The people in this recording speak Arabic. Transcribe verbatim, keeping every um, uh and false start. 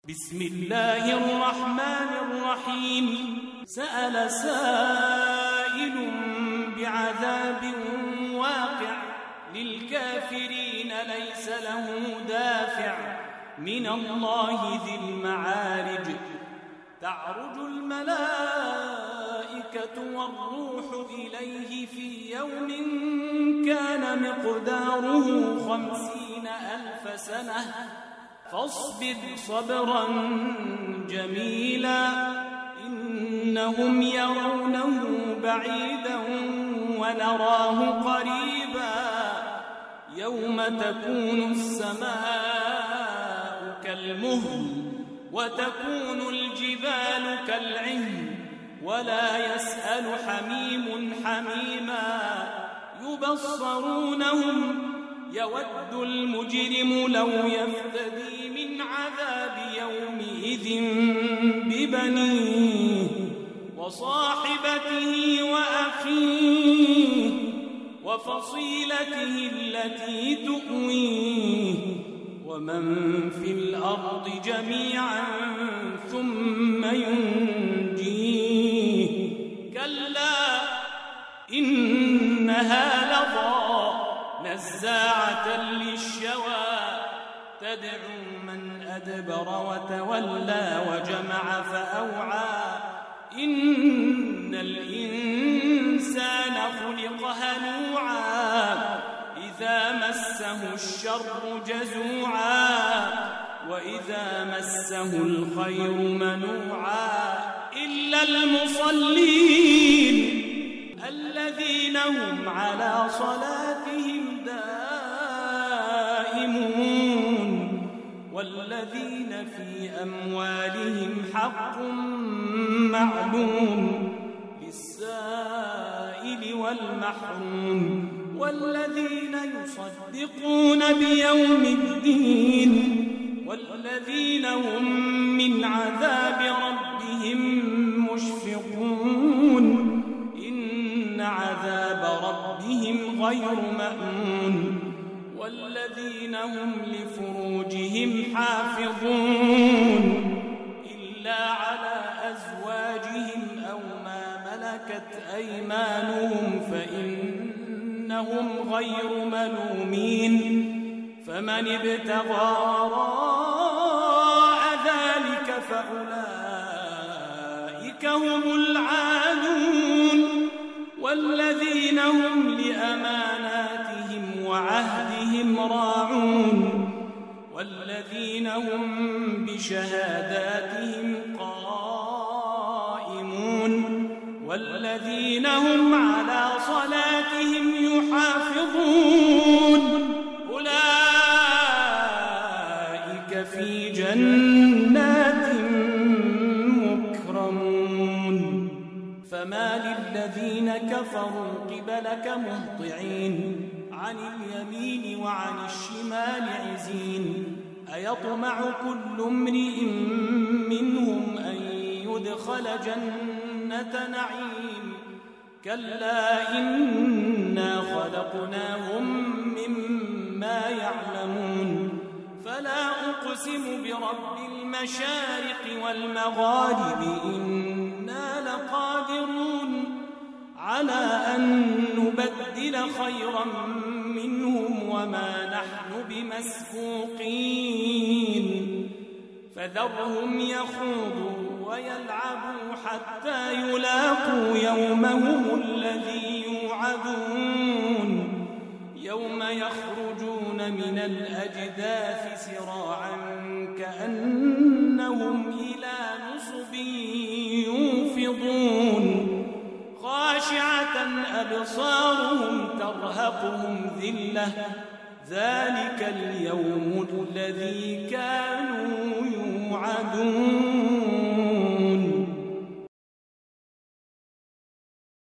بسم الله الرحمن الرحيم. سأل سائل بعذاب واقع للكافرين ليس له دافع من الله ذي المعارج. تعرج الملائكة والروح إليه في يوم كان مقداره خمسين ألف سنة فاصبر صبرا جميلا إنهم يرونه بعيدا ونراه قريبا يوم تكون السماء كالمهل وتكون الجبال كالعهن ولا يسأل حميم حميما يبصرونهم يود المجرم لو يفتدي من عذاب يومئذ ببنيه وصاحبته وأخيه وفصيلته التي تؤويه ومن في الأرض جميعا ثم ينجيه كلا إنها لظى نزاعة للشوى تدعو من أدبر وتولى وجمع فأوعى إن الإنسان خلق هلوعا إذا مسه الشر جزوعا وإذا مسه الخير منوعا إلا المصلين الذين هم على صلاتهم دائمون والذين في أموالهم حق معلوم للسائل والمحروم والذين يصدقون بيوم الدين والذين هم من عذاب ربهم مشفقون إن عذاب ربهم غير مأمون والذين هم لفروجهم حافظون إلا على أزواجهم أو ما ملكت أيمانهم فإنهم غير ملومين فمن ابتغى وراء ذلك فأولئك هم العادون والذين هم لأماناتهم وعهدهم راعون والذين هم بشهاداتهم قائمون والذين هم على صلاتهم يحافظون أولئك في جنات مكرمون فما للذين كفروا قبلك مهطعين عن اليمين وعن الشمال عزين أيطمع كل امرئ منهم أن يدخل جنة نعيم كلا إنا خلقناهم مما يعلمون فلا أقسم برب المشارق والمغارب إنا لقادرون على أن نبدل خيرا منهم وما نحن بمسبوقين فذرهم يخوضوا ويلعبوا حتى يلاقوا يومهم الذي يوعدون يوم يخرجون من الأجداث سراعا كأنهم إلى نصب يوفضون خاشعة أبصارهم ترهقهم ذلة ذلك اليوم الذي كانوا يوعدون